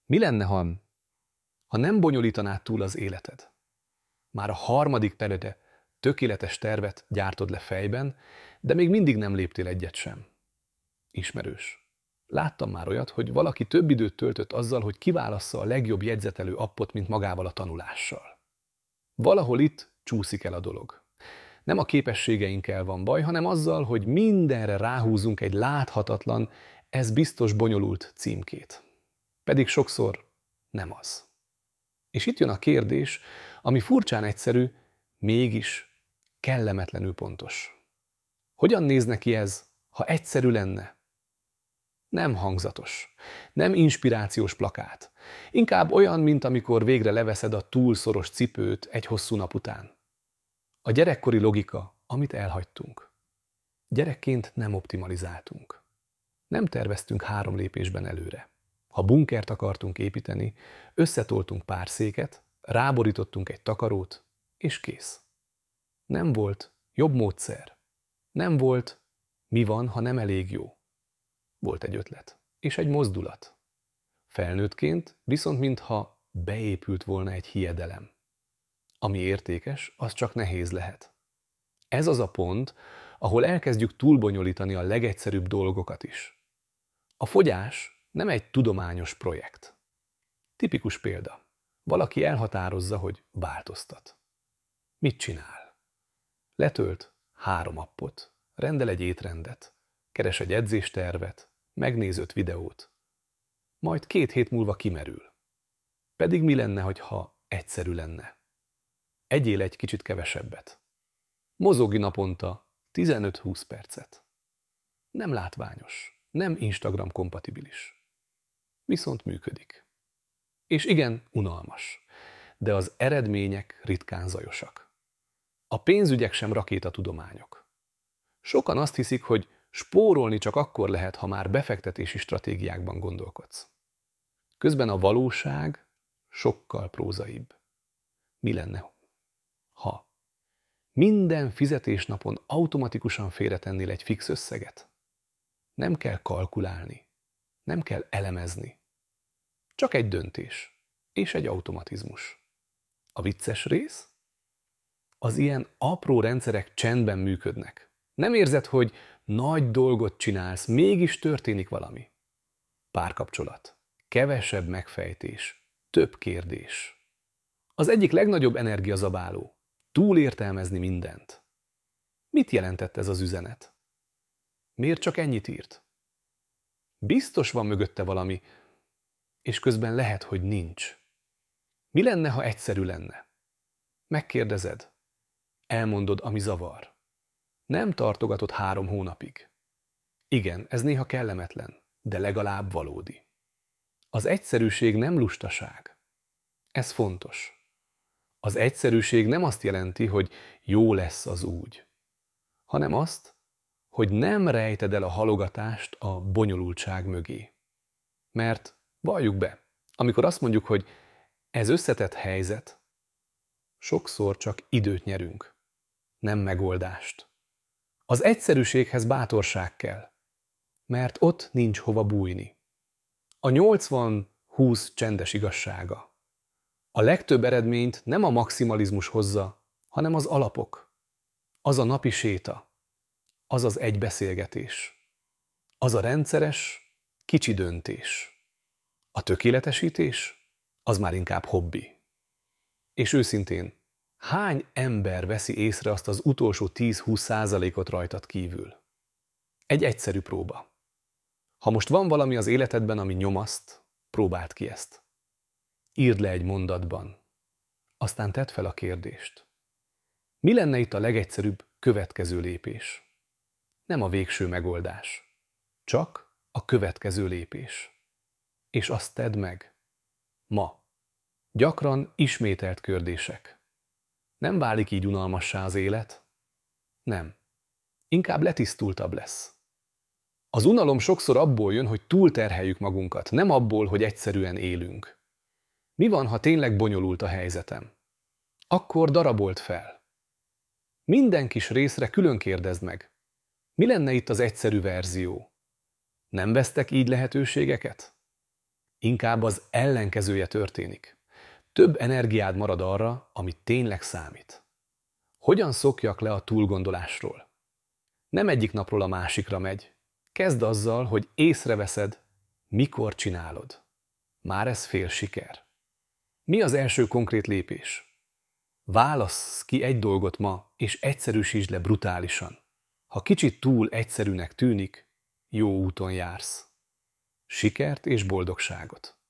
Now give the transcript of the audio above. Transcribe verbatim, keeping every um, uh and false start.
Mi lenne, ha, ha nem bonyolítanád túl az életed? Már a harmadik perede tökéletes tervet gyártod le fejben, de még mindig nem léptél egyet sem. Ismerős. Láttam már olyat, hogy valaki több időt töltött azzal, hogy kiválassza a legjobb jegyzetelő appot, mint magával a tanulással. Valahol itt csúszik el a dolog. Nem a képességeinkkel van baj, hanem azzal, hogy mindenre ráhúzunk egy láthatatlan, ez biztos bonyolult címkét. Pedig sokszor nem az. És itt jön a kérdés, ami furcsán egyszerű, mégis kellemetlenül pontos. Hogyan nézne ki ez, ha egyszerű lenne? Nem hangzatos, nem inspirációs plakát. Inkább olyan, mint amikor végre leveszed a túl szoros cipőt egy hosszú nap után. A gyerekkori logika, amit elhagytunk. Gyerekként nem optimalizáltunk. Nem terveztünk három lépésben előre. Ha bunkert akartunk építeni, összetoltunk pár széket, ráborítottunk egy takarót, és kész. Nem volt jobb módszer. Nem volt, mi van, ha nem elég jó. Volt egy ötlet, és egy mozdulat. Felnőttként viszont mintha beépült volna egy hiedelem. Ami értékes, az csak nehéz lehet. Ez az a pont, ahol elkezdjük túlbonyolítani a legegyszerűbb dolgokat is. A fogyás nem egy tudományos projekt. Tipikus példa. Valaki elhatározza, hogy változtat. Mit csinál? Letölt három appot, rendel egy étrendet, keres egy edzéstervet, megnéz öt videót. Majd két hét múlva kimerül. Pedig mi lenne, ha egyszerű lenne? Egyél egy kicsit kevesebbet. Mozogj naponta tizenöt-húsz percet. Nem látványos, nem Instagram kompatibilis. Viszont működik. És igen, unalmas, de az eredmények ritkán zajosak. A pénzügyek sem rakétatudományok. Sokan azt hiszik, hogy spórolni csak akkor lehet, ha már befektetési stratégiákban gondolkodsz. Közben a valóság sokkal prózaibb. Mi lenne, ha minden fizetésnapon automatikusan félretennél egy fix összeget? Nem kell kalkulálni, nem kell elemezni. Csak egy döntés és egy automatizmus. A vicces rész? Az ilyen apró rendszerek csendben működnek. Nem érzed, hogy nagy dolgot csinálsz, mégis történik valami. Párkapcsolat, kevesebb megfejtés, több kérdés. Az egyik legnagyobb energiazabáló, túlértelmezni mindent. Mit jelentett ez az üzenet? Miért csak ennyit írt? Biztos van mögötte valami, és közben lehet, hogy nincs. Mi lenne, ha egyszerű lenne? Megkérdezed, elmondod, ami zavar. Nem tartogatod három hónapig. Igen, ez néha kellemetlen, de legalább valódi. Az egyszerűség nem lustaság. Ez fontos. Az egyszerűség nem azt jelenti, hogy jó lesz az úgy, hanem azt, hogy nem rejted el a halogatást a bonyolultság mögé. Mert valljuk be, amikor azt mondjuk, hogy ez összetett helyzet, sokszor csak időt nyerünk, nem megoldást. Az egyszerűséghez bátorság kell, mert ott nincs hova bújni. A nyolcvan-húsz csendes igazsága. A legtöbb eredményt nem a maximalizmus hozza, hanem az alapok. Az a napi séta, az az egy beszélgetés, az a rendszeres, kicsi döntés. A tökéletesítés, az már inkább hobbi. És őszintén, hány ember veszi észre azt az utolsó tíz-húsz százalékot rajtad kívül? Egy egyszerű próba. Ha most van valami az életedben, ami nyomaszt, próbáld ki ezt. Írd le egy mondatban. Aztán tedd fel a kérdést. Mi lenne itt a legegyszerűbb következő lépés? Nem a végső megoldás. Csak a következő lépés. És azt tedd meg. Ma. Gyakran ismételt kérdések. Nem válik így unalmassá az élet? Nem. Inkább letisztultabb lesz. Az unalom sokszor abból jön, hogy túlterheljük magunkat, nem abból, hogy egyszerűen élünk. Mi van, ha tényleg bonyolult a helyzetem? Akkor darabold fel. Minden kis részre külön kérdezd meg. Mi lenne itt az egyszerű verzió? Nem vesztek így lehetőségeket? Inkább az ellenkezője történik. Több energiád marad arra, ami tényleg számít. Hogyan szokjak le a túlgondolásról? Nem egyik napról a másikra megy. Kezd azzal, hogy észreveszed, mikor csinálod. Már ez fél siker. Mi az első konkrét lépés? Válassz ki egy dolgot ma, és egyszerűsítsd le brutálisan. Ha kicsit túl egyszerűnek tűnik, jó úton jársz. Sikert és boldogságot!